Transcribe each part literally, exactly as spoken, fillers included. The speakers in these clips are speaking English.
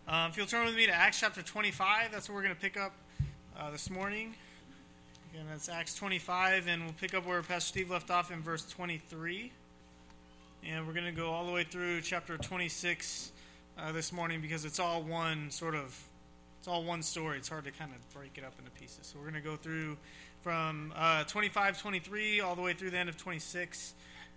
Um, if you'll turn with me to Acts chapter twenty-five, that's where we're going to pick up uh, this morning. Again, that's Acts twenty-five, and we'll pick up where Pastor Steve left off in verse twenty-three. And we're going to go all the way through chapter twenty-six uh, this morning because it's all one sort of, it's all one story. It's hard to kind of break it up into pieces. So we're going to go through from uh, twenty-five, twenty-three, all the way through the end of twenty-six.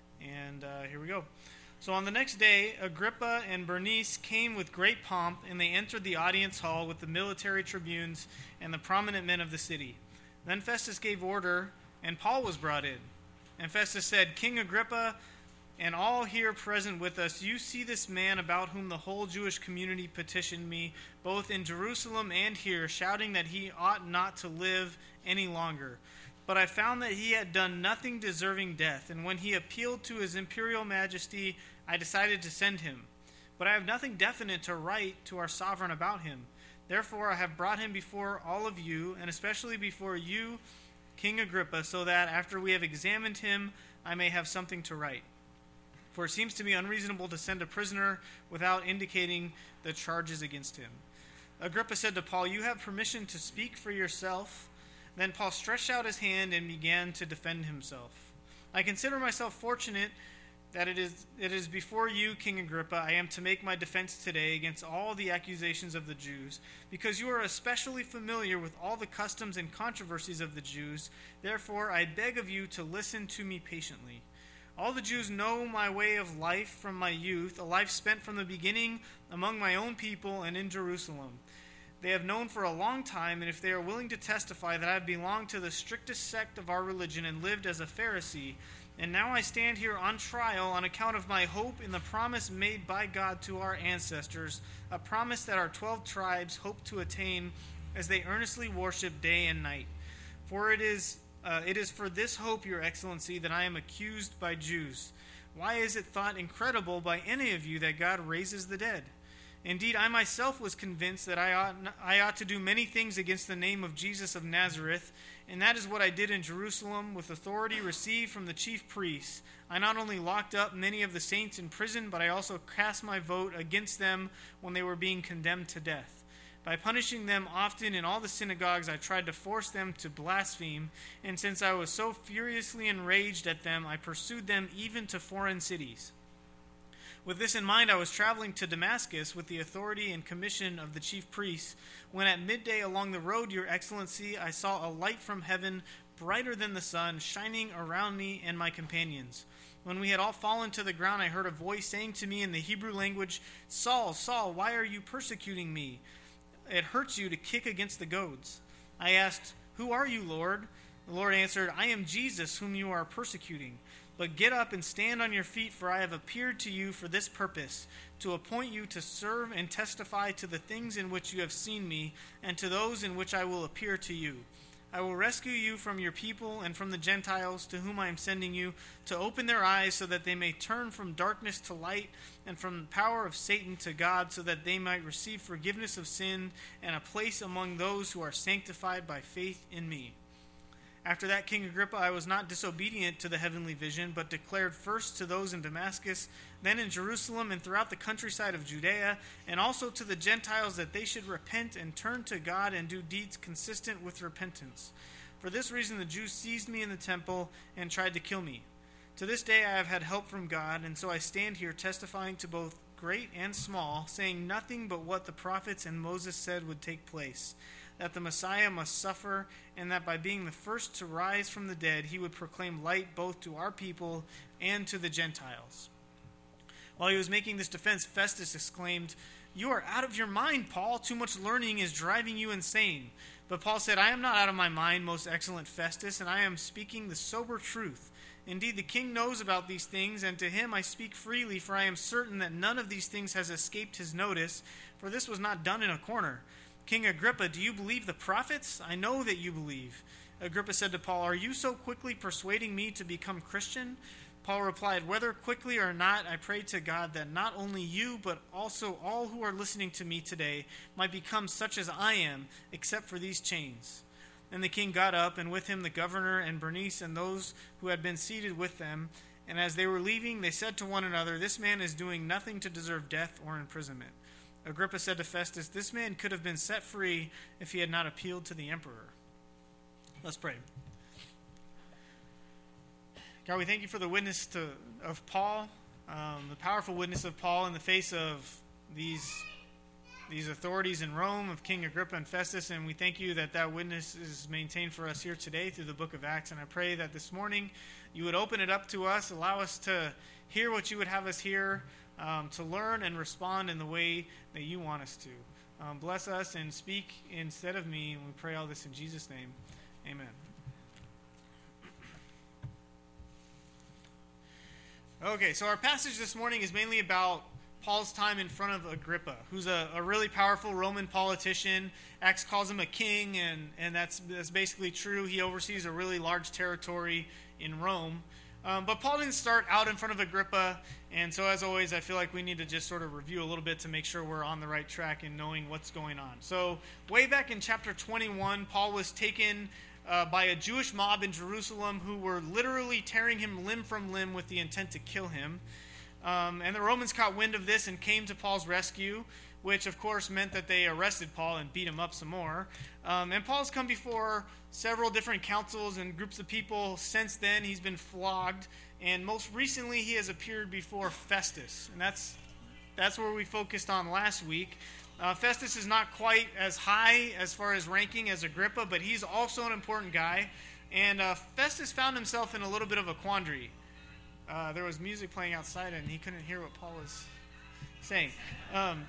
And uh, here we go. So on the next day, Agrippa and Bernice came with great pomp, and they entered the audience hall with the military tribunes and the prominent men of the city. Then Festus gave order, and Paul was brought in. And Festus said, "King Agrippa, and all here present with us, you see this man about whom the whole Jewish community petitioned me, both in Jerusalem and here, shouting that he ought not to live any longer. But I found that he had done nothing deserving death, and when he appealed to his imperial majesty, I decided to send him. But I have nothing definite to write to our sovereign about him. Therefore I have brought him before all of you, and especially before you, King Agrippa, so that after we have examined him, I may have something to write. For it seems to me unreasonable to send a prisoner without indicating the charges against him." Agrippa said to Paul, "You have permission to speak for yourself." Then Paul stretched out his hand and began to defend himself. "I consider myself fortunate that it is it is before you, King Agrippa, I am to make my defense today against all the accusations of the Jews, because you are especially familiar with all the customs and controversies of the Jews. Therefore, I beg of you to listen to me patiently. All the Jews know my way of life from my youth, a life spent from the beginning among my own people and in Jerusalem. They have known for a long time, and if they are willing to testify that I have belonged to the strictest sect of our religion and lived as a Pharisee, and now I stand here on trial on account of my hope in the promise made by God to our ancestors, a promise that our twelve tribes hope to attain as they earnestly worship day and night. For it is uh, it is for this hope, Your Excellency, that I am accused by Jews. Why is it thought incredible by any of you that God raises the dead? Indeed, I myself was convinced that I ought, I ought to do many things against the name of Jesus of Nazareth, and that is what I did in Jerusalem with authority received from the chief priests. I not only locked up many of the saints in prison, but I also cast my vote against them when they were being condemned to death. By punishing them often in all the synagogues, I tried to force them to blaspheme, and since I was so furiously enraged at them, I pursued them even to foreign cities. With this in mind, I was traveling to Damascus with the authority and commission of the chief priests, when at midday along the road, Your Excellency, I saw a light from heaven, brighter than the sun, shining around me and my companions. When we had all fallen to the ground, I heard a voice saying to me in the Hebrew language, 'Saul, Saul, why are you persecuting me? It hurts you to kick against the goads.' I asked, 'Who are you, Lord?' The Lord answered, 'I am Jesus, whom you are persecuting. But get up and stand on your feet, for I have appeared to you for this purpose, to appoint you to serve and testify to the things in which you have seen me, and to those in which I will appear to you. I will rescue you from your people and from the Gentiles to whom I am sending you, to open their eyes so that they may turn from darkness to light and from the power of Satan to God, so that they might receive forgiveness of sin and a place among those who are sanctified by faith in me.' After that, King Agrippa, I was not disobedient to the heavenly vision, but declared first to those in Damascus, then in Jerusalem and throughout the countryside of Judea, and also to the Gentiles, that they should repent and turn to God and do deeds consistent with repentance. For this reason the Jews seized me in the temple and tried to kill me. To this day I have had help from God, and so I stand here testifying to both great and small, saying nothing but what the prophets and Moses said would take place, that the Messiah must suffer, and that by being the first to rise from the dead, he would proclaim light both to our people and to the Gentiles." While he was making this defense, Festus exclaimed, "You are out of your mind, Paul. Too much learning is driving you insane." But Paul said, "I am not out of my mind, most excellent Festus, and I am speaking the sober truth. Indeed, the king knows about these things, and to him I speak freely, for I am certain that none of these things has escaped his notice, for this was not done in a corner. King Agrippa, do you believe the prophets? I know that you believe." Agrippa said to Paul, "Are you so quickly persuading me to become Christian?" Paul replied, "Whether quickly or not, I pray to God that not only you, but also all who are listening to me today might become such as I am, except for these chains." Then the king got up, and with him the governor and Bernice and those who had been seated with them. And as they were leaving, they said to one another, "This man is doing nothing to deserve death or imprisonment." Agrippa said to Festus, "This man could have been set free if he had not appealed to the emperor." Let's pray. God, we thank you for the witness to, of Paul, um, the powerful witness of Paul in the face of these, these authorities in Rome, of King Agrippa and Festus, and we thank you that that witness is maintained for us here today through the book of Acts. And I pray that this morning you would open it up to us, allow us to hear what you would have us hear, um, to learn and respond in the way that you want us to. Um, bless us and speak instead of me, and we pray all this in Jesus' name. Amen. Okay, so our passage this morning is mainly about Paul's time in front of Agrippa, who's a, a really powerful Roman politician. Acts calls him a king, and, and that's, that's basically true. He oversees a really large territory in Rome. Um, but Paul didn't start out in front of Agrippa, and so as always, I feel like we need to just sort of review a little bit to make sure we're on the right track in knowing what's going on. So way back in chapter twenty-one, Paul was taken Uh, by a Jewish mob in Jerusalem who were literally tearing him limb from limb with the intent to kill him. Um, and the Romans caught wind of this and came to Paul's rescue, which of course meant that they arrested Paul and beat him up some more. Um, and Paul's come before several different councils and groups of people since then. He's been flogged, and most recently he has appeared before Festus. And that's, that's where we focused on last week. Uh, Festus is not quite as high as far as ranking as Agrippa, but he's also an important guy. And uh, Festus found himself in a little bit of a quandary. Uh, there was music playing outside, and he couldn't hear what Paul was saying. Um,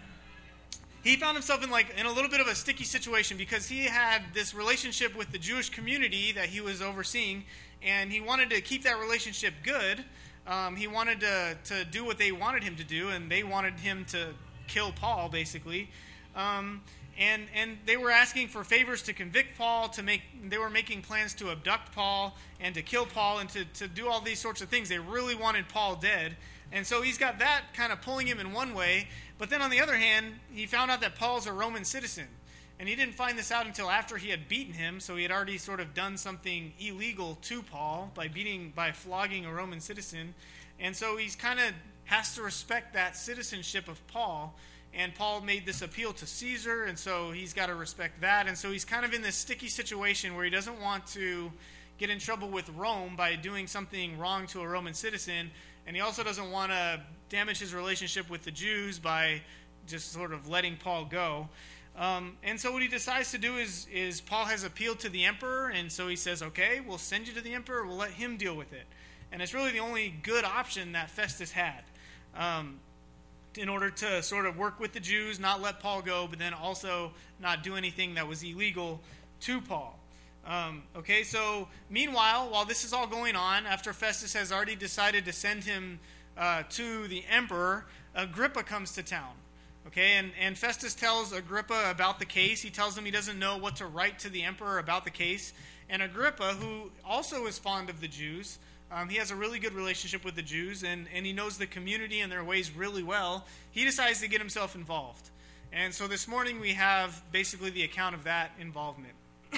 he found himself in like in a little bit of a sticky situation because he had this relationship with the Jewish community that he was overseeing, and he wanted to keep that relationship good. Um, he wanted to, to do what they wanted him to do, and they wanted him to kill Paul, basically. Um, and and they were asking for favors to convict Paul, to make they were making plans to abduct Paul and to kill Paul and to, to do all these sorts of things. They really wanted Paul dead. And so he's got that kind of pulling him in one way. But then on the other hand, he found out that Paul's a Roman citizen. And he didn't find this out until after he had beaten him, so he had already sort of done something illegal to Paul by beating, by flogging a Roman citizen. And so he's kind of has to respect that citizenship of Paul. And Paul made this appeal to Caesar, and so he's got to respect that. And so he's kind of in this sticky situation where he doesn't want to get in trouble with Rome by doing something wrong to a Roman citizen, and he also doesn't want to damage his relationship with the Jews by just sort of letting Paul go. Um, and so what he decides to do is, is Paul has appealed to the emperor, and so he says, okay, we'll send you to the emperor, we'll let him deal with it. And it's really the only good option that Festus had. Um, in order to sort of work with the Jews, not let Paul go, but then also not do anything that was illegal to Paul. Um, okay, so meanwhile, while this is all going on, after Festus has already decided to send him uh, to the emperor, Agrippa comes to town. Okay, and, and Festus tells Agrippa about the case. He tells him he doesn't know what to write to the emperor about the case. And Agrippa, who also is fond of the Jews, Um, he has a really good relationship with the Jews, and, and he knows the community and their ways really well. He decides to get himself involved. And so this morning we have basically the account of that involvement.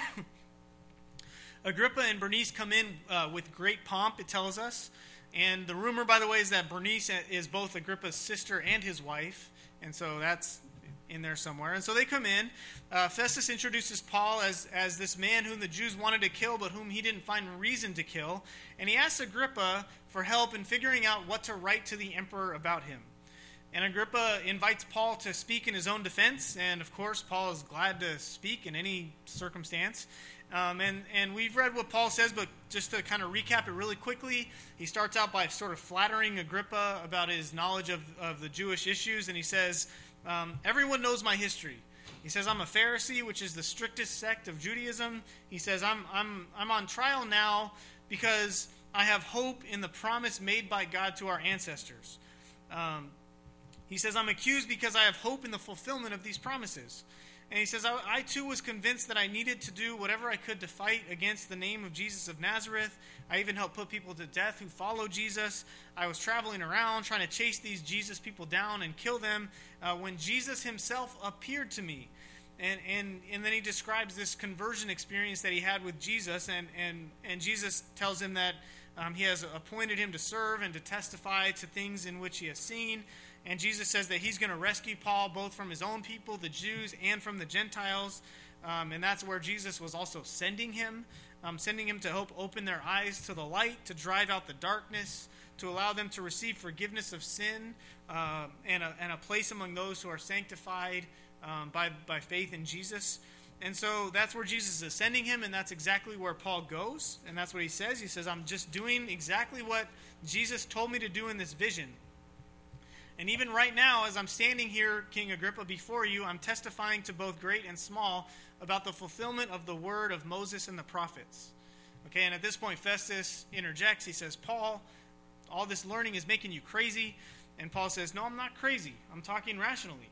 Agrippa and Bernice come in uh, with great pomp, it tells us. And the rumor, by the way, is that Bernice is both Agrippa's sister and his wife. And so that's in there somewhere. And so they come in. Uh, Festus introduces Paul as, as this man whom the Jews wanted to kill, but whom he didn't find reason to kill. And he asks Agrippa for help in figuring out what to write to the emperor about him. And Agrippa invites Paul to speak in his own defense. And of course, Paul is glad to speak in any circumstance. Um, and, and we've read what Paul says, but just to kind of recap it really quickly, he starts out by sort of flattering Agrippa about his knowledge of, of the Jewish issues. And he says, Um, everyone knows my history. He says I'm a Pharisee, which is the strictest sect of Judaism. He says I'm I'm I'm on trial now because I have hope in the promise made by God to our ancestors. Um, he says I'm accused because I have hope in the fulfillment of these promises. And he says I, I too was convinced that I needed to do whatever I could to fight against the name of Jesus of Nazareth. I even helped put people to death who follow Jesus. I was traveling around trying to chase these Jesus people down and kill them uh, when Jesus himself appeared to me. And, and and then he describes this conversion experience that he had with Jesus. And, and, and Jesus tells him that um, he has appointed him to serve and to testify to things in which he has seen. And Jesus says that he's going to rescue Paul both from his own people, the Jews, and from the Gentiles. Um, and that's where Jesus was also sending him, um, sending him to help open their eyes to the light, to drive out the darkness, to allow them to receive forgiveness of sin, uh, and, a, and a place among those who are sanctified um, by, by faith in Jesus. And so that's where Jesus is sending him, and that's exactly where Paul goes. And that's what he says. He says, I'm just doing exactly what Jesus told me to do in this vision. And even right now, as I'm standing here, King Agrippa, before you, I'm testifying to both great and small about the fulfillment of the word of Moses and the prophets. Okay, and at this point, Festus interjects. He says, Paul, all this learning is making you crazy. And Paul says, no, I'm not crazy. I'm talking rationally.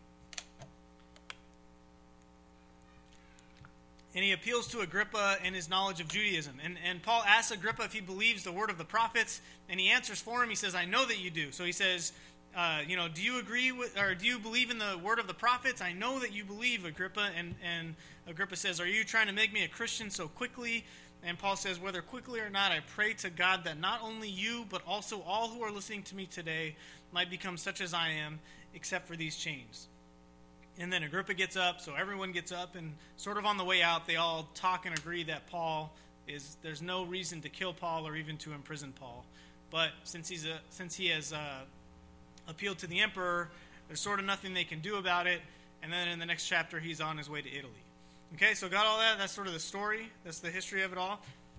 And he appeals to Agrippa and his knowledge of Judaism. And, and Paul asks Agrippa if he believes the word of the prophets, and he answers for him. He says, I know that you do. So he says, uh, you know, do you agree with, or do you believe in the word of the prophets? I know that you believe, Agrippa. And, and Agrippa says, are you trying to make me a Christian so quickly? And Paul says, whether quickly or not, I pray to God that not only you, but also all who are listening to me today might become such as I am, except for these chains. And then Agrippa gets up, so everyone gets up, and sort of on the way out, they all talk and agree that Paul is, there's no reason to kill Paul or even to imprison Paul. But since he's a, since he has uh, appealed to the emperor, there's sort of nothing they can do about it. And then in the next chapter, he's on his way to Italy. Okay, so got all that? That's sort of the story. That's the history of it all.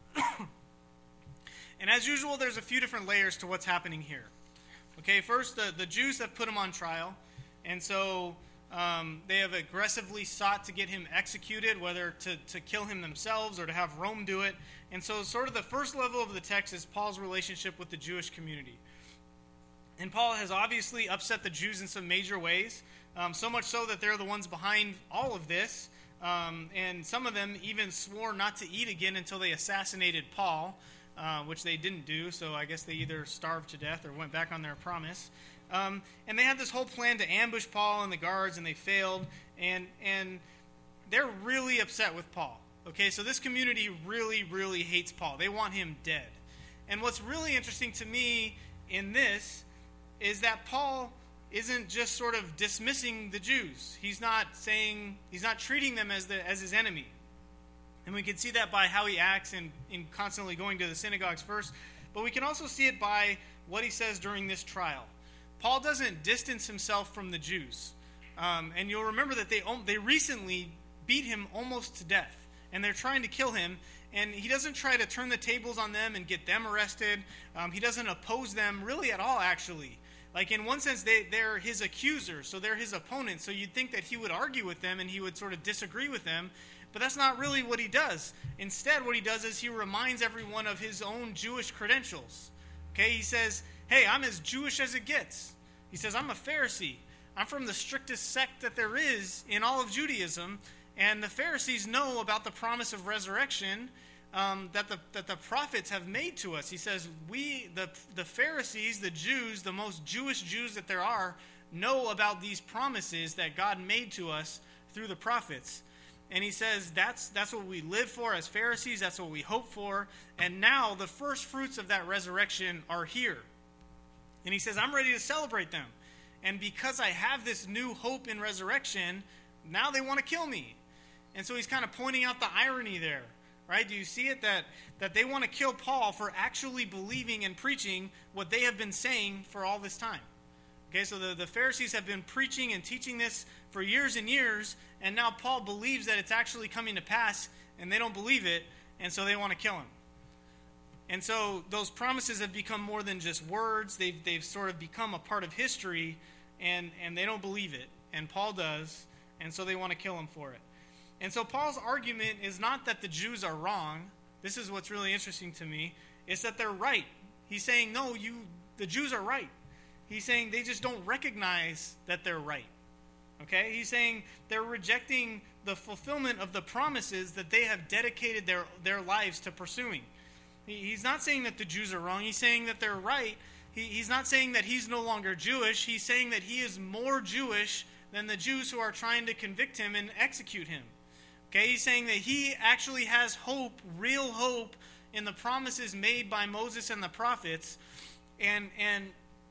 And as usual, there's a few different layers to what's happening here. Okay, first, the, the Jews have put him on trial. And so Um, they have aggressively sought to get him executed, whether to, to kill him themselves or to have Rome do it. And so sort of the first level of the text is Paul's relationship with the Jewish community. And Paul has obviously upset the Jews in some major ways, um, so much so that they're the ones behind all of this. Um, and some of them even swore not to eat again until they assassinated Paul, uh, which they didn't do. So I guess they either starved to death or went back on their promise. Um, and they had this whole plan to ambush Paul and the guards, and they failed. And and they're really upset with Paul. Okay, so this community really, really hates Paul. They want him dead. And what's really interesting to me in this is that Paul isn't just sort of dismissing the Jews. He's not saying, he's not treating them as the as his enemy. And we can see that by how he acts in, in constantly going to the synagogues first. But we can also see it by what he says during this trial. Paul doesn't distance himself from the Jews. Um, and you'll remember that they they recently beat him almost to death. And they're trying to kill him. And he doesn't try to turn the tables on them and get them arrested. Um, he doesn't oppose them really at all, actually. Like, in one sense, they, they're his accusers, so they're his opponents. So you'd think that he would argue with them and he would sort of disagree with them. But that's not really what he does. Instead, what he does is he reminds everyone of his own Jewish credentials. Okay, he says, hey, I'm as Jewish as it gets. He says, I'm a Pharisee. I'm from the strictest sect that there is in all of Judaism. And the Pharisees know about the promise of resurrection um, that the that the prophets have made to us. He says, we, the, the Pharisees, the Jews, the most Jewish Jews that there are, know about these promises that God made to us through the prophets. And he says, that's that's what we live for as Pharisees. That's what we hope for. And now the first fruits of that resurrection are here. And he says, I'm ready to celebrate them. And because I have this new hope in resurrection, now they want to kill me. And so he's kind of pointing out the irony there, right? Do you see it? That, that they want to kill Paul for actually believing and preaching what they have been saying for all this time. Okay, so the, the Pharisees have been preaching and teaching this for years and years, and now Paul believes that it's actually coming to pass, and they don't believe it, and so they want to kill him. And so those promises have become more than just words. They've, they've sort of become a part of history, and, and they don't believe it, and Paul does, and so they want to kill him for it. And so Paul's argument is not that the Jews are wrong. This is what's really interesting to me. It's that they're right. He's saying, no, you, the Jews are right. He's saying they just don't recognize that they're right. Okay? He's saying they're rejecting the fulfillment of the promises that they have dedicated their, their lives to pursuing. He, he's not saying that the Jews are wrong. He's saying that they're right. He, he's not saying that he's no longer Jewish. He's saying that he is more Jewish than the Jews who are trying to convict him and execute him. Okay? He's saying that he actually has hope, real hope, in the promises made by Moses and the prophets. And and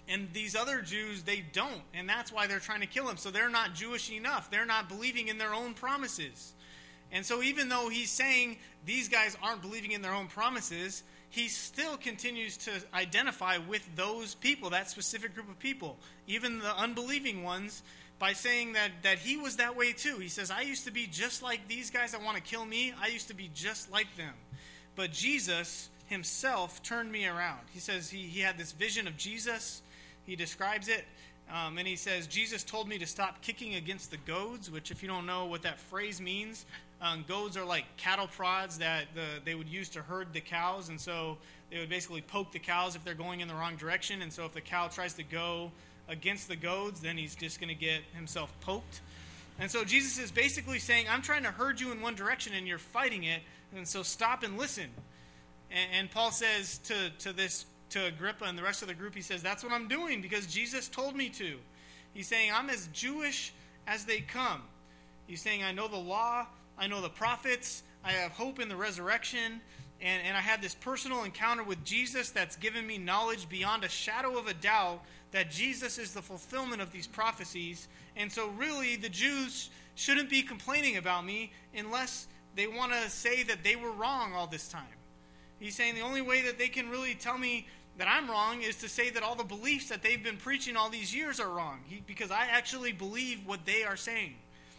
And these other Jews, they don't. And that's why they're trying to kill him. So they're not Jewish enough. They're not believing in their own promises. And so even though he's saying these guys aren't believing in their own promises, he still continues to identify with those people, that specific group of people, even the unbelieving ones, by saying that, that he was that way too. He says, I used to be just like these guys that want to kill me. I used to be just like them. But Jesus himself turned me around. He says he, he had this vision of Jesus. He describes it. Um, and he says, Jesus told me to stop kicking against the goads, which if you don't know what that phrase means, um, goads are like cattle prods that the, they would use to herd the cows. And so they would basically poke the cows if they're going in the wrong direction. And so if the cow tries to go against the goads, then he's just going to get himself poked. And so Jesus is basically saying, I'm trying to herd you in one direction and you're fighting it. And so stop and listen. And, and Paul says to, to this to Agrippa and the rest of the group, he says, that's what I'm doing because Jesus told me to. He's saying, I'm as Jewish as they come. He's saying, I know the law, I know the prophets, I have hope in the resurrection, and, and I had this personal encounter with Jesus that's given me knowledge beyond a shadow of a doubt that Jesus is the fulfillment of these prophecies. And so really, the Jews shouldn't be complaining about me unless they want to say that they were wrong all this time. He's saying the only way that they can really tell me that I'm wrong is to say that all the beliefs that they've been preaching all these years are wrong, he, because I actually believe what they are saying.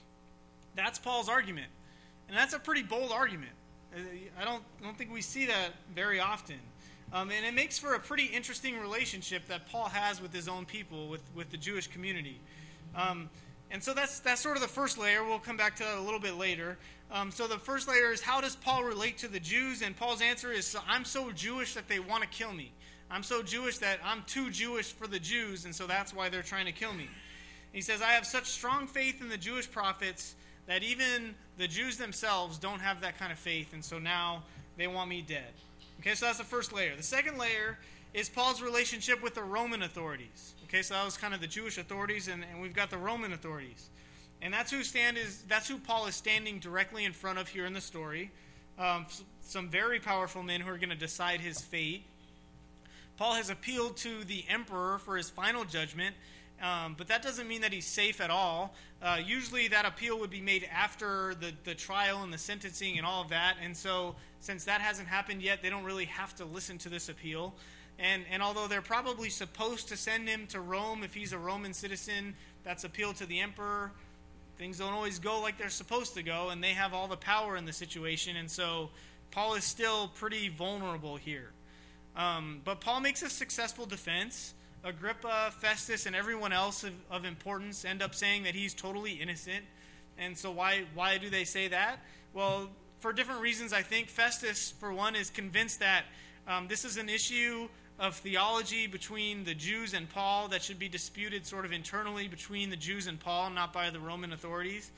That's Paul's argument. And that's a pretty bold argument. I don't, I don't think we see that very often. Um, and it makes for a pretty interesting relationship that Paul has with his own people, with, with the Jewish community. Um, and so that's that's sort of the first layer. We'll come back to that a little bit later. Um, so the first layer is, how does Paul relate to the Jews? And Paul's answer is, I'm so Jewish that they want to kill me. I'm so Jewish that I'm too Jewish for the Jews, and so that's why they're trying to kill me. He says, I have such strong faith in the Jewish prophets that even the Jews themselves don't have that kind of faith, and so now they want me dead. Okay, so that's the first layer. The second layer is Paul's relationship with the Roman authorities. Okay, so that was kind of the Jewish authorities, and, and we've got the Roman authorities. And that's who stand is that's who Paul is standing directly in front of here in the story. Um, some very powerful men who are going to decide his fate. Paul has appealed to the emperor for his final judgment, um, but that doesn't mean that he's safe at all. Uh, usually that appeal would be made after the, the trial and the sentencing and all of that. And so since that hasn't happened yet, they don't really have to listen to this appeal. And, and although they're probably supposed to send him to Rome if he's a Roman citizen, that's appealed to the emperor. Things don't always go like they're supposed to go, and they have all the power in the situation. And so Paul is still pretty vulnerable here. Um, but Paul makes a successful defense. Agrippa, Festus, and everyone else of, of importance end up saying that he's totally innocent. And so why why do they say that? Well, for different reasons, I think. Festus, for one, is convinced that um, this is an issue of theology between the Jews and Paul that should be disputed sort of internally between the Jews and Paul, not by the Roman authorities.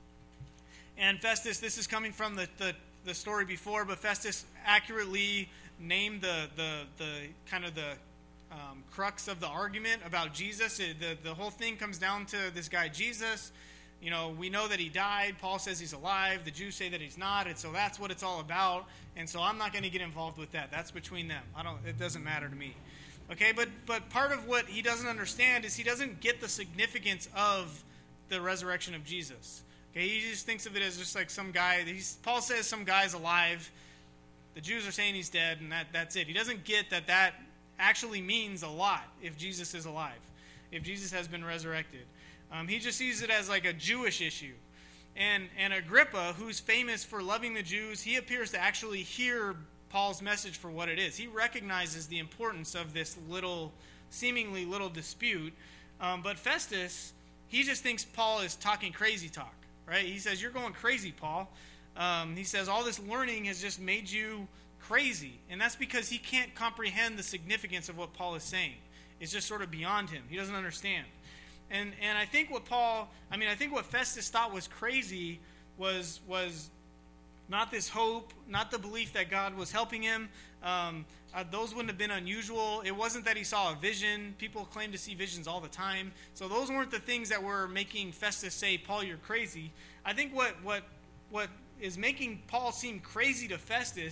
And Festus, this is coming from the, the, the story before, but Festus accurately named the, the, the kind of the um, crux of the argument about Jesus. It, the, the whole thing comes down to this guy Jesus. You know, we know that he died. Paul says he's alive. The Jews say that he's not. And so that's what it's all about. And so I'm not going to get involved with that. That's between them. I don't. It doesn't matter to me. Okay, but but part of what he doesn't understand is he doesn't get the significance of the resurrection of Jesus. Okay, he just thinks of it as just like some guy. He's, Paul says some guy's alive. The Jews are saying he's dead, and that, that's it. He doesn't get that that actually means a lot if Jesus is alive, if Jesus has been resurrected. Um, he just sees it as like a Jewish issue. And, and Agrippa, who's famous for loving the Jews, he appears to actually hear Paul's message for what it is. He recognizes the importance of this little, seemingly little dispute. Um, but Festus, he just thinks Paul is talking crazy talk, right? He says, you're going crazy, Paul. Um, he says, all this learning has just made you crazy. And that's because he can't comprehend the significance of what Paul is saying. It's just sort of beyond him. He doesn't understand. And and I think what Paul, I mean, I think what Festus thought was crazy was was not this hope, not the belief that God was helping him. Um, uh, those wouldn't have been unusual. It wasn't that he saw a vision. People claim to see visions all the time. So those weren't the things that were making Festus say, Paul, you're crazy. I think what what what is making Paul seem crazy to Festus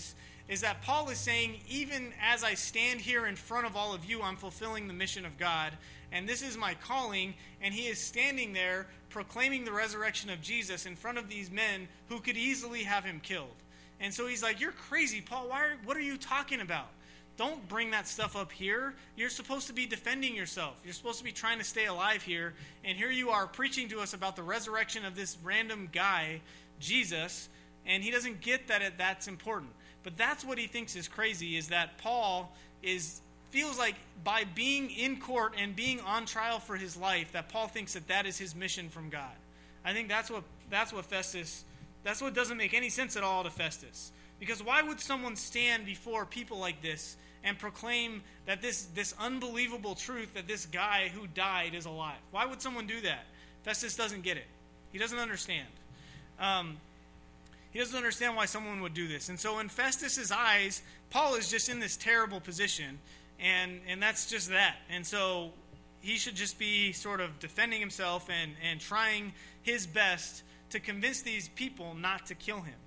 is that Paul is saying, even as I stand here in front of all of you, I'm fulfilling the mission of God, and this is my calling, and he is standing there proclaiming the resurrection of Jesus in front of these men who could easily have him killed. And so he's like, you're crazy, Paul. Why are, what are you talking about? Don't bring that stuff up here. You're supposed to be defending yourself. You're supposed to be trying to stay alive here. And here you are preaching to us about the resurrection of this random guy, Jesus, and he doesn't get that it, that's important. But that's what he thinks is crazy, is that Paul is feels like by being in court and being on trial for his life, that Paul thinks that that is his mission from God. I think that's what that's what Festus, that's what doesn't make any sense at all to Festus. Because why would someone stand before people like this and proclaim that this, this unbelievable truth that this guy who died is alive? Why would someone do that? Festus doesn't get it. He doesn't understand. Um, he doesn't understand why someone would do this. And so in Festus's eyes, Paul is just in this terrible position, and, and that's just that. And so he should just be sort of defending himself and, and trying his best to convince these people not to kill him.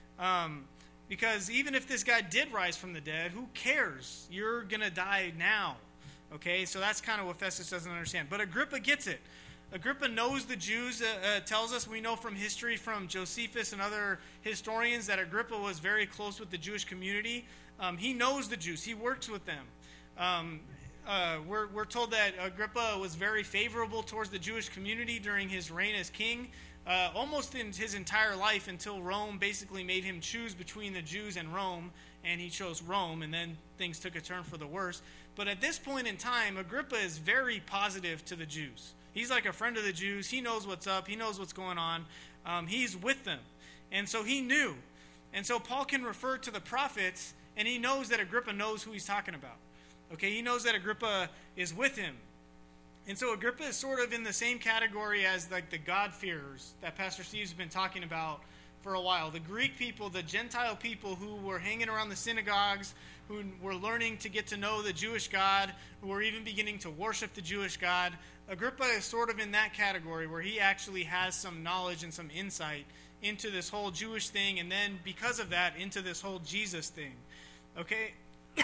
Um, because even if this guy did rise from the dead, who cares? You're going to die now. Okay, so that's kind of what Festus doesn't understand. But Agrippa gets it. Agrippa knows the Jews, uh, uh, tells us, we know from history from Josephus and other historians that Agrippa was very close with the Jewish community. Um, he knows the Jews. He works with them. Um, uh, we're, we're told that Agrippa was very favorable towards the Jewish community during his reign as king, uh, almost in his entire life until Rome basically made him choose between the Jews and Rome, and he chose Rome, and then things took a turn for the worse. But at this point in time, Agrippa is very positive to the Jews. He's like a friend of the Jews. He knows what's up. He knows what's going on. Um, he's with them. And so he knew. And so Paul can refer to the prophets, and he knows that Agrippa knows who he's talking about. Okay, he knows that Agrippa is with him. And so Agrippa is sort of in the same category as like the God-fearers that Pastor Steve's been talking about for a while. The Greek people, the Gentile people who were hanging around the synagogues, who were learning to get to know the Jewish God, who were even beginning to worship the Jewish God. Agrippa is sort of in that category where he actually has some knowledge and some insight into this whole Jewish thing, and then because of that, into this whole Jesus thing. Okay?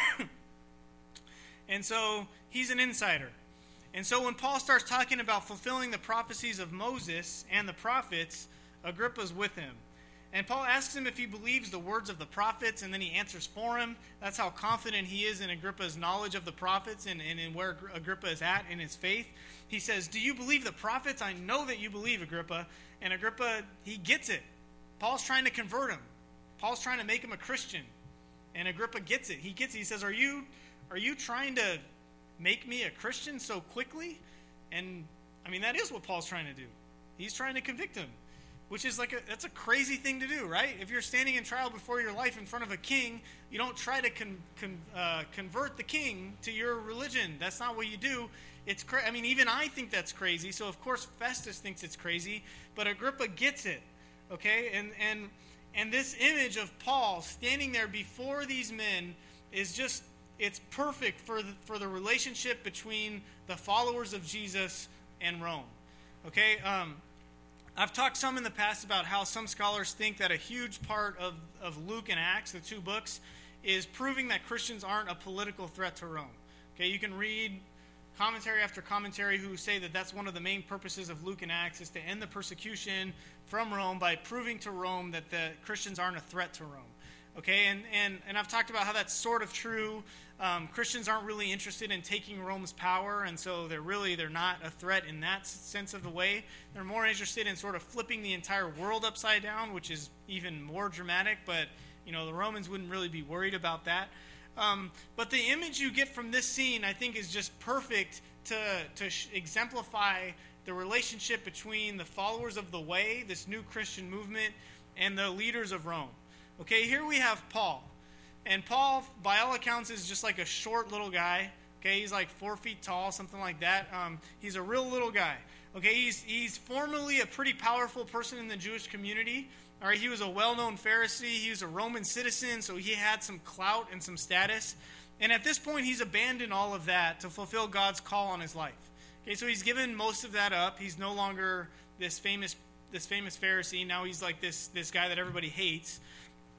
And so he's an insider. And so when Paul starts talking about fulfilling the prophecies of Moses and the prophets, Agrippa's with him. And Paul asks him if he believes the words of the prophets, and then he answers for him. That's how confident he is in Agrippa's knowledge of the prophets and, and in where Agrippa is at in his faith. He says, do you believe the prophets? I know that you believe, Agrippa. And Agrippa, he gets it. Paul's trying to convert him. Paul's trying to make him a Christian. And Agrippa gets it. He gets it. He says, are you, are you trying to make me a Christian so quickly? And, I mean, that is what Paul's trying to do. He's trying to convict him. Which is like a, that's a crazy thing to do, right? If you're standing in trial before your life in front of a king, you don't try to con, con, uh, convert the king to your religion. That's not what you do. It's cra- I mean, even I think that's crazy. So of course Festus thinks it's crazy, but Agrippa gets it, okay? And and and this image of Paul standing there before these men is just it's perfect for the, for the relationship between the followers of Jesus and Rome, okay? Um, I've talked some in the past about how some scholars think that a huge part of, of Luke and Acts, the two books, is proving that Christians aren't a political threat to Rome. Okay, you can read commentary after commentary who say that that's one of the main purposes of Luke and Acts is to end the persecution from Rome by proving to Rome that the Christians aren't a threat to Rome. Okay, and, and, and I've talked about how that's sort of true. Um, Christians aren't really interested in taking Rome's power, and so they're really, they're not a threat in that sense of the way. They're more interested in sort of flipping the entire world upside down, which is even more dramatic, but, you know, the Romans wouldn't really be worried about that. Um, but the image you get from this scene, I think, is just perfect to, to sh- exemplify the relationship between the followers of the way, this new Christian movement, and the leaders of Rome. Okay, here we have Paul. And Paul, by all accounts, is just like a short little guy. Okay, he's like four feet tall, something like that. Um, he's a real little guy. Okay, he's he's formerly a pretty powerful person in the Jewish community. All right, he was a well-known Pharisee. He was a Roman citizen, so he had some clout and some status. And at this point, he's abandoned all of that to fulfill God's call on his life. Okay, so he's given most of that up. He's no longer this famous this famous Pharisee. Now he's like this this guy that everybody hates.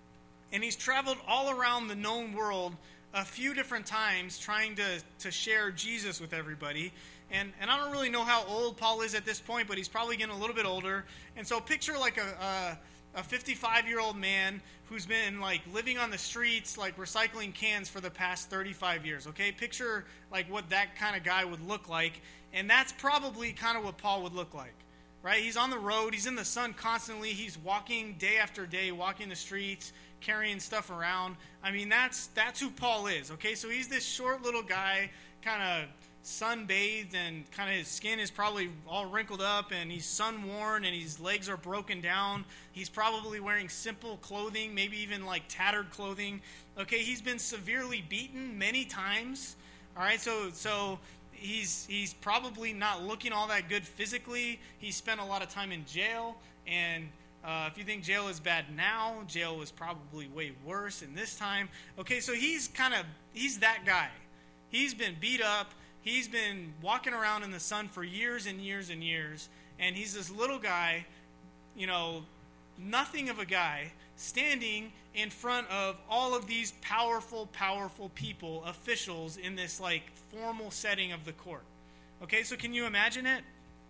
And he's traveled all around the known world a few different times trying to, to share Jesus with everybody. And and I don't really know how old Paul is at this point, but he's probably getting a little bit older. And so picture like a a fifty-five-year-old man who's been like living on the streets, like recycling cans for the past thirty-five years, okay? Picture like what that kind of guy would look like. And that's probably kind of what Paul would look like, right? He's on the road. He's in the sun constantly. He's walking day after day, walking the streets, carrying stuff around. I mean, that's that's who Paul is, okay? So he's this short little guy, kind of sunbathed, and kind of his skin is probably all wrinkled up, and he's sun-worn, and his legs are broken down. He's probably wearing simple clothing, maybe even like tattered clothing. Okay, he's been severely beaten many times. All right, so so he's he's probably not looking all that good physically. He spent a lot of time in jail, and uh, if you think jail is bad now, jail was probably way worse in this time. Okay, so he's kind of he's that guy. He's been beat up. He's been walking around in the sun for years and years and years, and he's this little guy, you know, nothing of a guy, standing in front of all of these powerful, powerful people, officials, in this, like, formal setting of the court. Okay, so can you imagine it?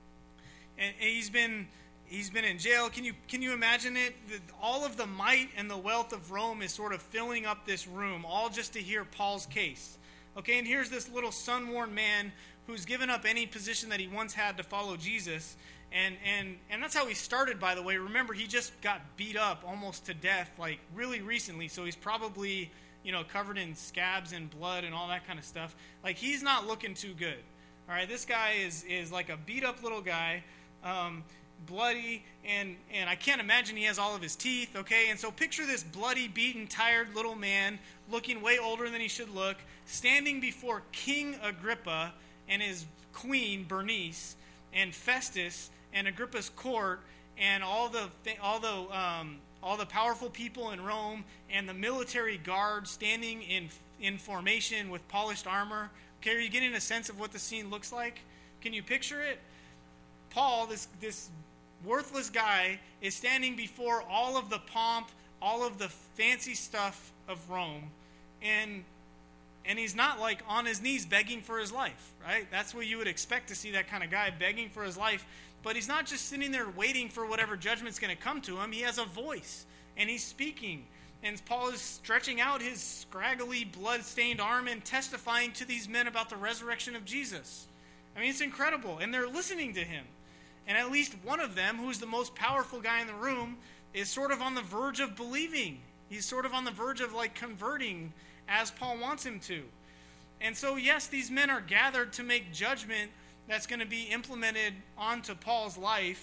And, and he's been he's been in jail. Can you can you imagine it? The, all of the might and the wealth of Rome is sort of filling up this room, all just to hear Paul's case. Okay, and here's this little sun-worn man who's given up any position that he once had to follow Jesus. And, and, and that's how he started, by the way. Remember, he just got beat up almost to death, like, really recently. So he's probably, you know, covered in scabs and blood and all that kind of stuff. Like, he's not looking too good. All right, this guy is, is like a beat-up little guy, um, bloody, and, and I can't imagine he has all of his teeth, okay? And so picture this bloody, beaten, tired little man looking way older than he should look, standing before King Agrippa and his queen Bernice and Festus and Agrippa's court and all the all the um, all the powerful people in Rome and the military guard standing in in formation with polished armor. Okay, are you getting a sense of what the scene looks like? Can you picture it? Paul, this this worthless guy, is standing before all of the pomp, all of the fancy stuff of Rome, and and he's not like on his knees begging for his life, right? That's what you would expect to see, that kind of guy begging for his life. But he's not just sitting there waiting for whatever judgment's going to come to him. He has a voice, and he's speaking. And Paul is stretching out his scraggly, blood-stained arm and testifying to these men about the resurrection of Jesus. I mean, it's incredible. And they're listening to him. And at least one of them, who's the most powerful guy in the room, is sort of on the verge of believing. He's sort of on the verge of, like, converting as Paul wants him to. And so, yes, these men are gathered to make judgment that's going to be implemented onto Paul's life.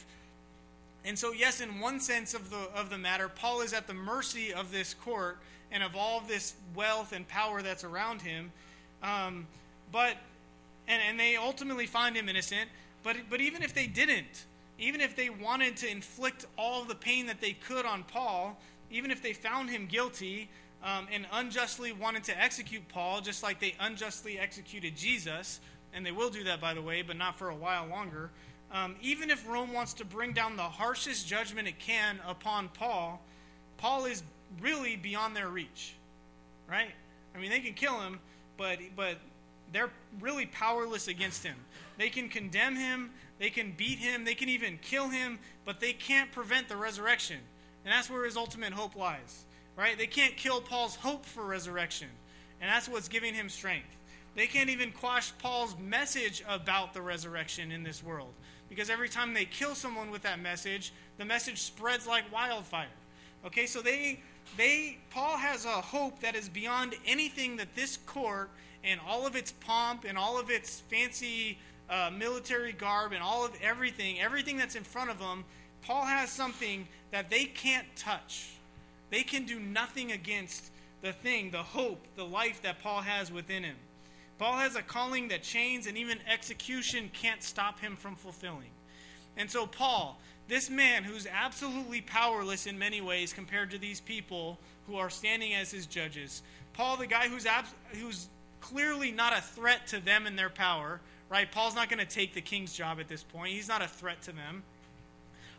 And so, yes, in one sense of the of the matter, Paul is at the mercy of this court and of all of this wealth and power that's around him. Um, but and, and they ultimately find him innocent. But but even if they didn't, even if they wanted to inflict all of the pain that they could on Paul, even if they found him guilty, Um, and unjustly wanted to execute Paul, just like they unjustly executed Jesus, and they will do that, by the way, but not for a while longer. Um, even if Rome wants to bring down the harshest judgment it can upon Paul, Paul is really beyond their reach, right? I mean, they can kill him, but but they're really powerless against him. They can condemn him, they can beat him, they can even kill him, but they can't prevent the resurrection. And that's where his ultimate hope lies. Right? They can't kill Paul's hope for resurrection. And that's what's giving him strength. They can't even quash Paul's message about the resurrection in this world. Because every time they kill someone with that message, the message spreads like wildfire. Okay, so they, they, Paul has a hope that is beyond anything that this court and all of its pomp and all of its fancy uh, military garb and all of everything, everything that's in front of them, Paul has something that they can't touch. They can do nothing against the thing, the hope, the life that Paul has within him. Paul has a calling that chains and even execution can't stop him from fulfilling. And so Paul, this man who's absolutely powerless in many ways compared to these people who are standing as his judges, Paul, the guy who's ab- who's clearly not a threat to them and their power, right? Paul's not going to take the king's job at this point. He's not a threat to them.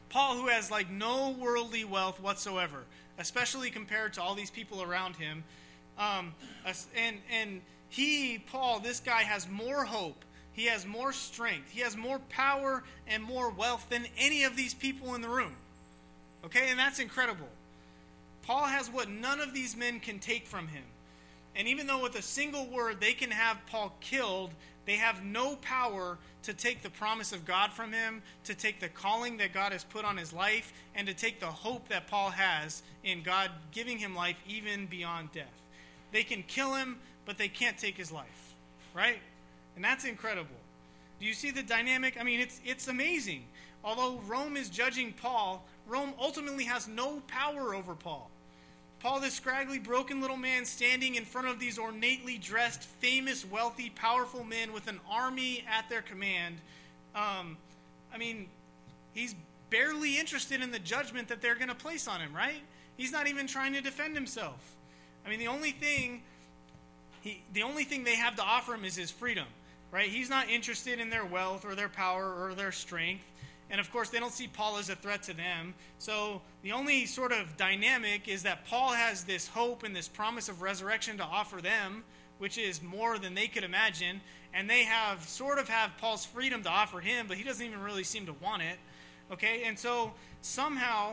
Paul, who has like no worldly wealth whatsoever, especially compared to all these people around him. Um, and, and he, Paul, this guy has more hope. He has more strength. He has more power and more wealth than any of these people in the room. Okay, and that's incredible. Paul has what none of these men can take from him. And even though with a single word they can have Paul killed, they have no power to take the promise of God from him, to take the calling that God has put on his life, and to take the hope that Paul has in God giving him life even beyond death. They can kill him, but they can't take his life, right? And that's incredible. Do you see the dynamic? I mean, it's it's amazing. Although Rome is judging Paul, Rome ultimately has no power over Paul. Paul, this scraggly, broken little man standing in front of these ornately dressed, famous, wealthy, powerful men with an army at their command. Um, I mean, he's barely interested in the judgment that they're going to place on him, right? He's not even trying to defend himself. I mean, the only thing he, the only thing they have to offer him is his freedom, right? He's not interested in their wealth or their power or their strength. And of course, they don't see Paul as a threat to them. So the only sort of dynamic is that Paul has this hope and this promise of resurrection to offer them, which is more than they could imagine. And they have sort of have Paul's freedom to offer him, but he doesn't even really seem to want it. Okay, and so somehow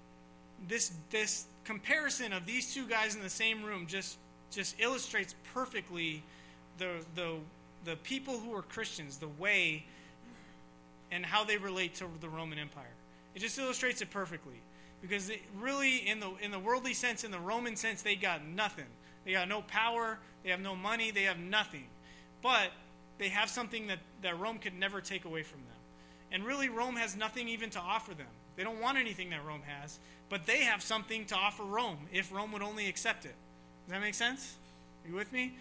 this this comparison of these two guys in the same room just just illustrates perfectly the the the people who are Christians, the way and how they relate to the Roman Empire. It just illustrates it perfectly. Because it really, in the in the worldly sense, in the Roman sense, they got nothing. They got no power, they have no money, they have nothing. But they have something that, that Rome could never take away from them. And really, Rome has nothing even to offer them. They don't want anything that Rome has, but they have something to offer Rome, if Rome would only accept it. Does that make sense? Are you with me?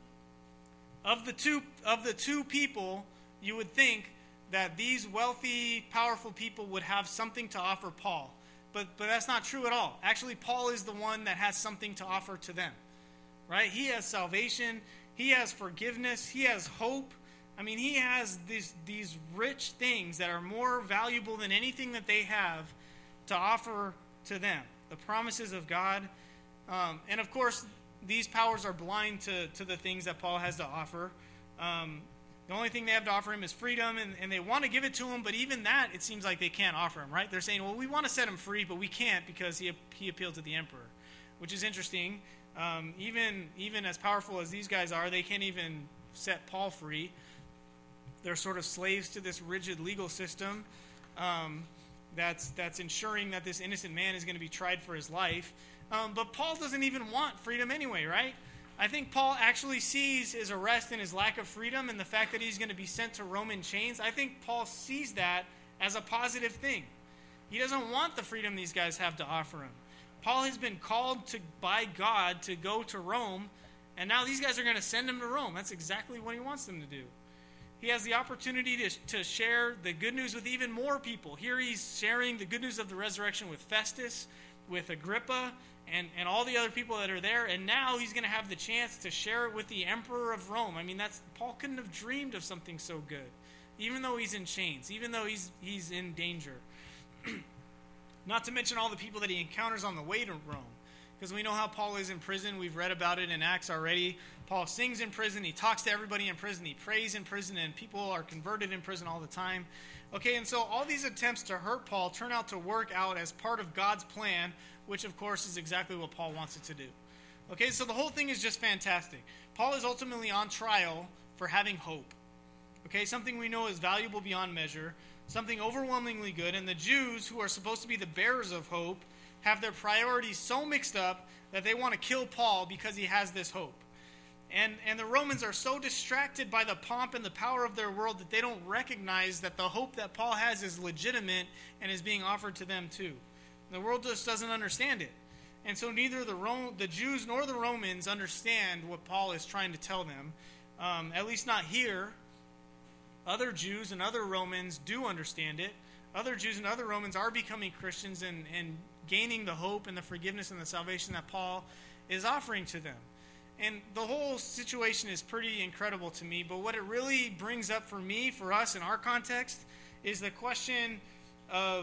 Of the two, of the two people, you would think that these wealthy, powerful people would have something to offer Paul. But but that's not true at all. Actually, Paul is the one that has something to offer to them. Right? He has salvation. He has forgiveness. He has hope. I mean, he has these, these rich things that are more valuable than anything that they have to offer to them. The promises of God. Um, and of course, these powers are blind to, to the things that Paul has to offer. Um The only thing they have to offer him is freedom, and, and they want to give it to him, but even that, it seems like they can't offer him, right? They're saying, well, we want to set him free, but we can't because he he appealed to the emperor, which is interesting. Um, even, even as powerful as these guys are, they can't even set Paul free. They're sort of slaves to this rigid legal system um, that's, that's ensuring that this innocent man is going to be tried for his life. Um, but Paul doesn't even want freedom anyway, right? I think Paul actually sees his arrest and his lack of freedom and the fact that he's going to be sent to Roman chains. I think Paul sees that as a positive thing. He doesn't want the freedom these guys have to offer him. Paul has been called to by God to go to Rome, and now these guys are going to send him to Rome. That's exactly what he wants them to do. He has the opportunity to, to share the good news with even more people. Here he's sharing the good news of the resurrection with Festus, with Agrippa, And, and all the other people that are there, and now he's going to have the chance to share it with the emperor of Rome. I mean, that's Paul couldn't have dreamed of something so good, even though he's in chains, even though he's he's in danger. Not to mention all the people that he encounters on the way to Rome, because we know how Paul is in prison. We've read about it in Acts already. Paul sings in prison, he talks to everybody in prison, he prays in prison, and people are converted in prison all the time. Okay, and so all these attempts to hurt Paul turn out to work out as part of God's plan, which, of course, is exactly what Paul wants it to do. Okay, so the whole thing is just fantastic. Paul is ultimately on trial for having hope. Okay, something we know is valuable beyond measure, something overwhelmingly good, and the Jews, who are supposed to be the bearers of hope, have their priorities so mixed up that they want to kill Paul because he has this hope. And, and the Romans are so distracted by the pomp and the power of their world that they don't recognize that the hope that Paul has is legitimate and is being offered to them too. The world just doesn't understand it. And so neither the Rome, the Jews nor the Romans understand what Paul is trying to tell them, um, at least not here. Other Jews and other Romans do understand it. Other Jews and other Romans are becoming Christians and, and gaining the hope and the forgiveness and the salvation that Paul is offering to them. And the whole situation is pretty incredible to me, but what it really brings up for me, for us in our context, is the question of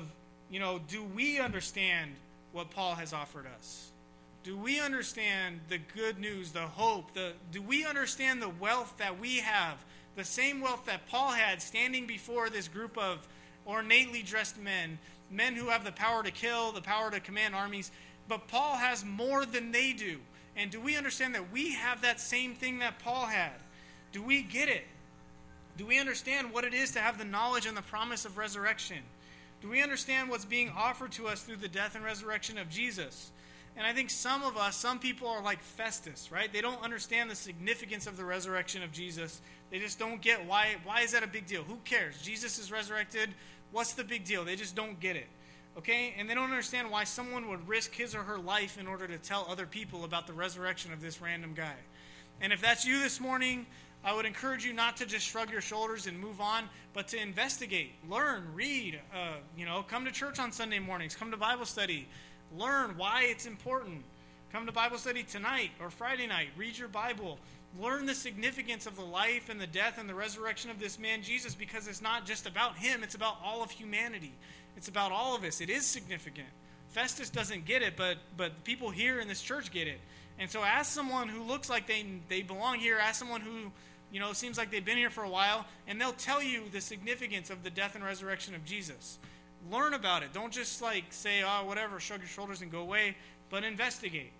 you know, do we understand what Paul has offered us? Do we understand the good news, the hope? The, do we understand the wealth that we have? The same wealth that Paul had standing before this group of ornately dressed men, men who have the power to kill, the power to command armies. But Paul has more than they do. And do we understand that we have that same thing that Paul had? Do we get it? Do we understand what it is to have the knowledge and the promise of resurrection? Do we understand what's being offered to us through the death and resurrection of Jesus? And I think some of us, some people are like Festus, right? They don't understand the significance of the resurrection of Jesus. They just don't get why, why is that a big deal? Who cares? Jesus is resurrected. What's the big deal? They just don't get it, okay? And they don't understand why someone would risk his or her life in order to tell other people about the resurrection of this random guy. And if that's you this morning, I would encourage you not to just shrug your shoulders and move on, but to investigate, learn, read, uh, you know, come to church on Sunday mornings, come to Bible study, learn why it's important. Come to Bible study tonight or Friday night, read your Bible, learn the significance of the life and the death and the resurrection of this man Jesus, because it's not just about him, it's about all of humanity. It's about all of us. It is significant. Festus doesn't get it, but but people here in this church get it. And so ask someone who looks like they they belong here, ask someone who, you know, seems like they've been here for a while, and they'll tell you the significance of the death and resurrection of Jesus. Learn about it. Don't just like say, oh, whatever, shrug your shoulders and go away, but investigate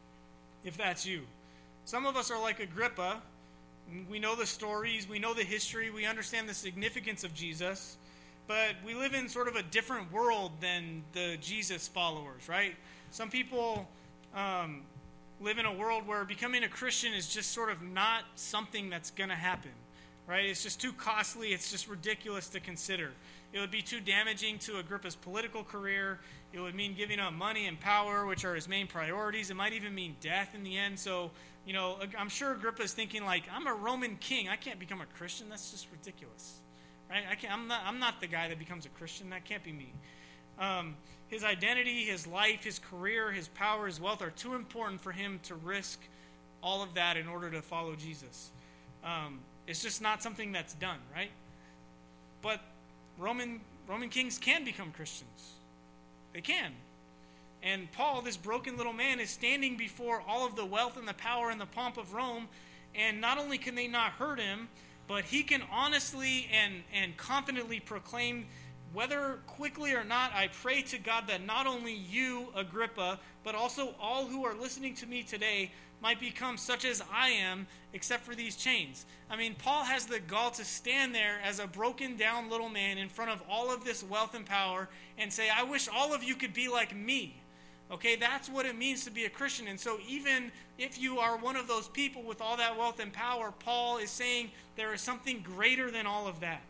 if that's you. Some of us are like Agrippa. We know the stories, we know the history, we understand the significance of Jesus, but we live in sort of a different world than the Jesus followers, right? Some people um, live in a world where becoming a Christian is just sort of not something that's going to happen, right? It's just too costly, it's just ridiculous to consider. It would be too damaging to Agrippa's political career. It would mean giving up money and power, which are his main priorities. It might even mean death in the end. So, you know, I'm sure Agrippa's thinking like, I'm a Roman king. I can't become a Christian. That's just ridiculous, right? I can't, I'm not, I'm not the guy that becomes a Christian. That can't be me. Um, his identity, his life, his career, his power, his wealth are too important for him to risk all of that in order to follow Jesus. Um, it's just not something that's done, right? But Roman Roman kings can become Christians. They can. And Paul, this broken little man, is standing before all of the wealth and the power and the pomp of Rome, and not only can they not hurt him, but he can honestly and, and confidently proclaim, whether quickly or not, I pray to God that not only you, Agrippa, but also all who are listening to me today might become such as I am, except for these chains. I mean, Paul has the gall to stand there as a broken down little man in front of all of this wealth and power and say, I wish all of you could be like me. Okay, that's what it means to be a Christian. And so even if you are one of those people with all that wealth and power, Paul is saying there is something greater than all of that.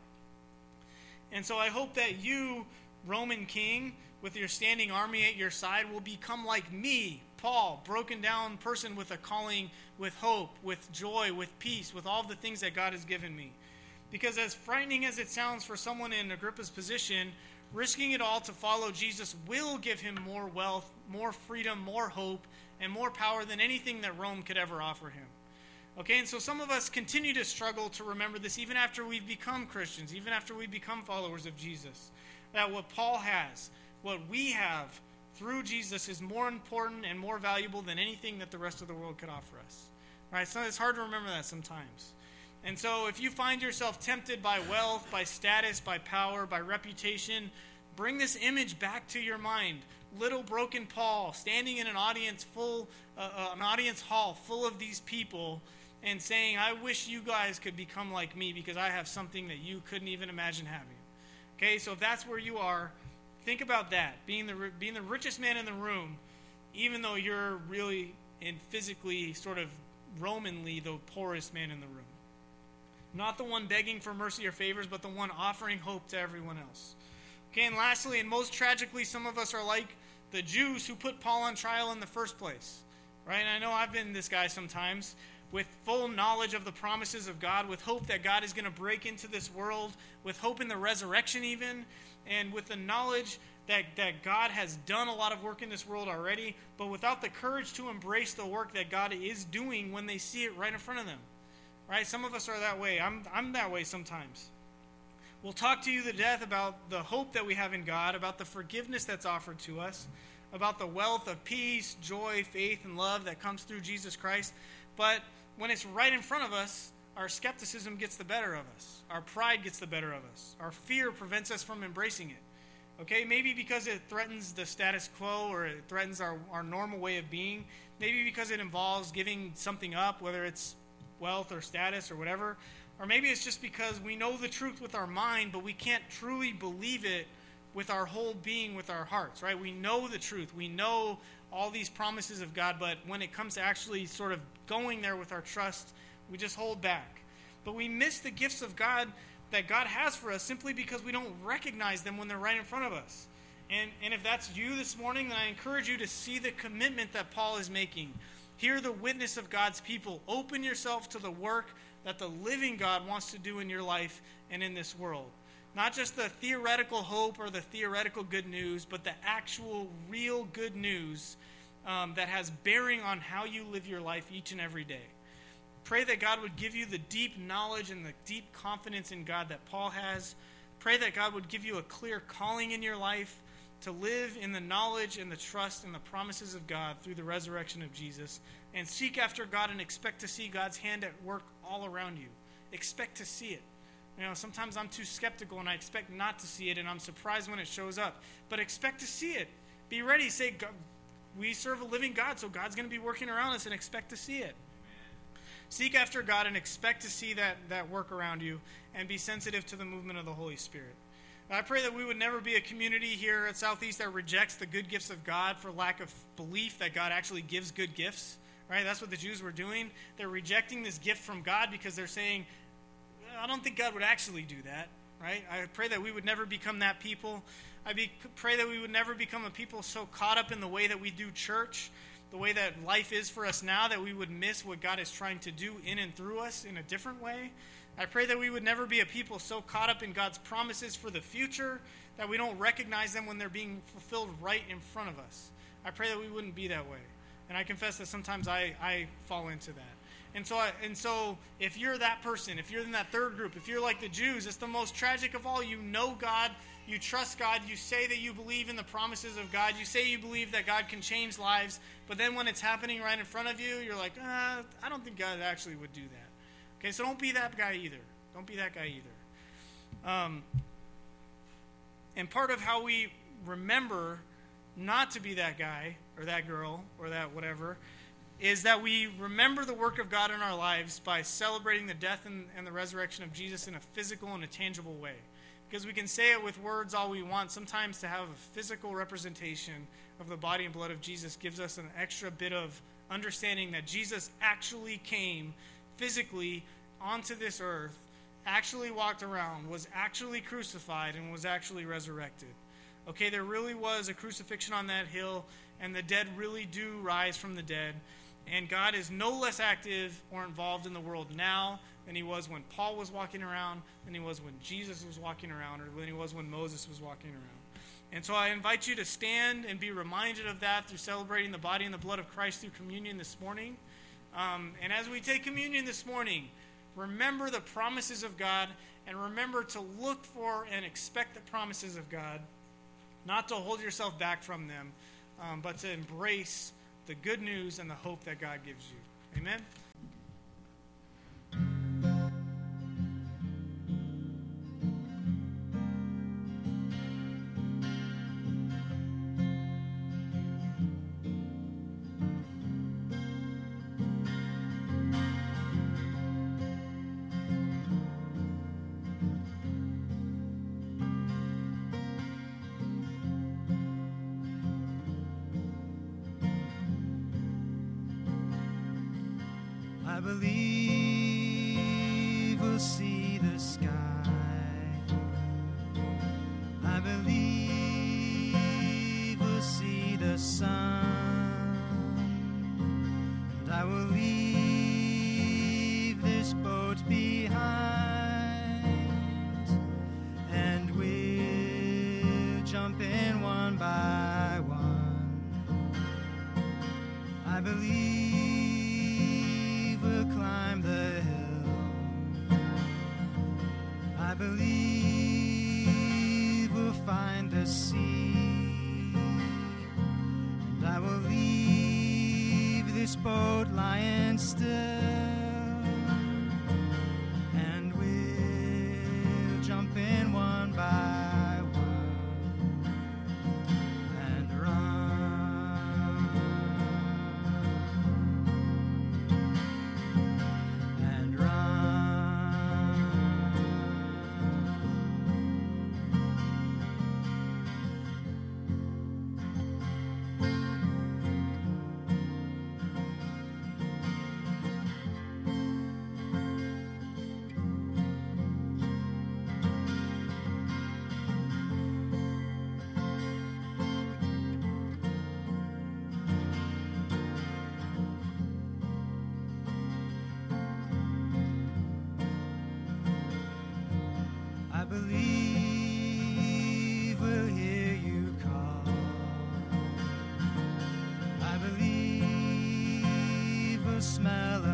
And so I hope that you, Roman king, with your standing army at your side, will become like me, Paul, broken down person with a calling, with hope, with joy, with peace, with all the things that God has given me. Because as frightening as it sounds for someone in Agrippa's position, risking it all to follow Jesus will give him more wealth, more freedom, more hope, and more power than anything that Rome could ever offer him. Okay, and so some of us continue to struggle to remember this even after we've become Christians, even after we become followers of Jesus. That what Paul has, what we have through Jesus is more important and more valuable than anything that the rest of the world could offer us. Right? So it's hard to remember that sometimes. And so if you find yourself tempted by wealth, by status, by power, by reputation, bring this image back to your mind. Little broken Paul standing in an audience full, uh, uh, an audience hall full of these people and saying, I wish you guys could become like me because I have something that you couldn't even imagine having. Okay, so if that's where you are, think about that. Being the being the richest man in the room, even though you're really and physically sort of Romanly the poorest man in the room. Not the one begging for mercy or favors, but the one offering hope to everyone else. Okay, and lastly, and most tragically, some of us are like the Jews who put Paul on trial in the first place. Right? And I know I've been this guy sometimes, with full knowledge of the promises of God, with hope that God is going to break into this world, with hope in the resurrection even, and with the knowledge that, that God has done a lot of work in this world already, but without the courage to embrace the work that God is doing when they see it right in front of them. Right? Some of us are that way. I'm I'm that way sometimes. We'll talk to you to death about the hope that we have in God, about the forgiveness that's offered to us, about the wealth of peace, joy, faith, and love that comes through Jesus Christ. But when it's right in front of us, our skepticism gets the better of us. Our pride gets the better of us. Our fear prevents us from embracing it. Okay, maybe because it threatens the status quo or it threatens our, our normal way of being. Maybe because it involves giving something up, whether it's wealth or status or whatever. Or maybe it's just because we know the truth with our mind, but we can't truly believe it with our whole being, with our hearts, right? We know the truth. We know all these promises of God, but when it comes to actually sort of going there with our trust, we just hold back. But we miss the gifts of God that God has for us simply because we don't recognize them when they're right in front of us. And, and if that's you this morning, then I encourage you to see the commitment that Paul is making. Hear the witness of God's people. Open yourself to the work that the living God wants to do in your life and in this world. Not just the theoretical hope or the theoretical good news, but the actual, real good news um, that has bearing on how you live your life each and every day. Pray that God would give you the deep knowledge and the deep confidence in God that Paul has. Pray that God would give you a clear calling in your life to live in the knowledge and the trust and the promises of God through the resurrection of Jesus. And seek after God and expect to see God's hand at work all around you. Expect to see it. You know, sometimes I'm too skeptical and I expect not to see it, and I'm surprised when it shows up. But expect to see it. Be ready. Say, we serve a living God, so God's going to be working around us, and expect to see it. Seek after God and expect to see that, that work around you, and be sensitive to the movement of the Holy Spirit. I pray that we would never be a community here at Southeast that rejects the good gifts of God for lack of belief that God actually gives good gifts. Right? That's what the Jews were doing. They're rejecting this gift from God because they're saying, I don't think God would actually do that. Right? I pray that we would never become that people. I be, pray that we would never become a people so caught up in the way that we do church, the way that life is for us now, that we would miss what God is trying to do in and through us in a different way. I pray that we would never be a people so caught up in God's promises for the future that we don't recognize them when they're being fulfilled right in front of us. I pray that we wouldn't be that way. And I confess that sometimes I, I fall into that. And so, I, and so if you're that person, if you're in that third group, if you're like the Jews, it's the most tragic of all. You know God, you trust God, you say that you believe in the promises of God, you say you believe that God can change lives, but then when it's happening right in front of you, you're like, uh, I don't think God actually would do that. Okay, so don't be that guy either. Don't be that guy either. Um, and part of how we remember not to be that guy or that girl or that whatever is that we remember the work of God in our lives by celebrating the death and, and the resurrection of Jesus in a physical and a tangible way. Because we can say it with words all we want. Sometimes to have a physical representation of the body and blood of Jesus gives us an extra bit of understanding that Jesus actually came physically onto this earth, actually walked around, was actually crucified, and was actually resurrected. Okay, there really was a crucifixion on that hill, and the dead really do rise from the dead. And God is no less active or involved in the world now than he was when Paul was walking around, than he was when Jesus was walking around, or than he was when Moses was walking around. And so I invite you to stand and be reminded of that through celebrating the body and the blood of Christ through communion this morning. Um, and as we take communion this morning, remember the promises of God, and remember to look for and expect the promises of God, not to hold yourself back from them, um, but to embrace the good news and the hope that God gives you. Amen? I believe we'll see the sky. I believe we'll see the sun. And I will leave this boat behind, and we'll jump in one by one. I believe climb the hill. I believe this boat lying still, and we'll jump in one by one and run and run. I believe we'll hear you call. I believe we'll smell